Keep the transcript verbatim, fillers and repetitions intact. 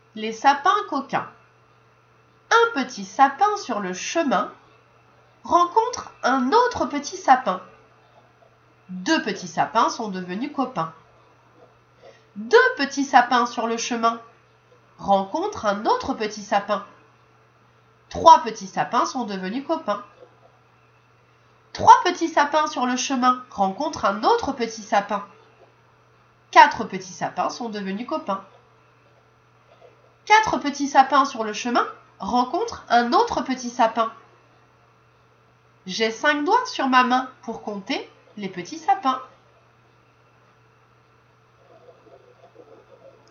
Les sapins coquins. Un petit sapin sur le chemin rencontre un autre petit sapin. Deux petits sapins sont devenus copains. Deux petits sapins sur le chemin rencontrent un autre petit sapin. Trois petits sapins sont devenus copains. Trois petits sapins sur le chemin rencontrent un autre petit sapin. Quatre petits sapins sont devenus copains. Quatre petits sapins sur le chemin rencontrent un autre petit sapin. J'ai cinq doigts sur ma main pour compter les petits sapins.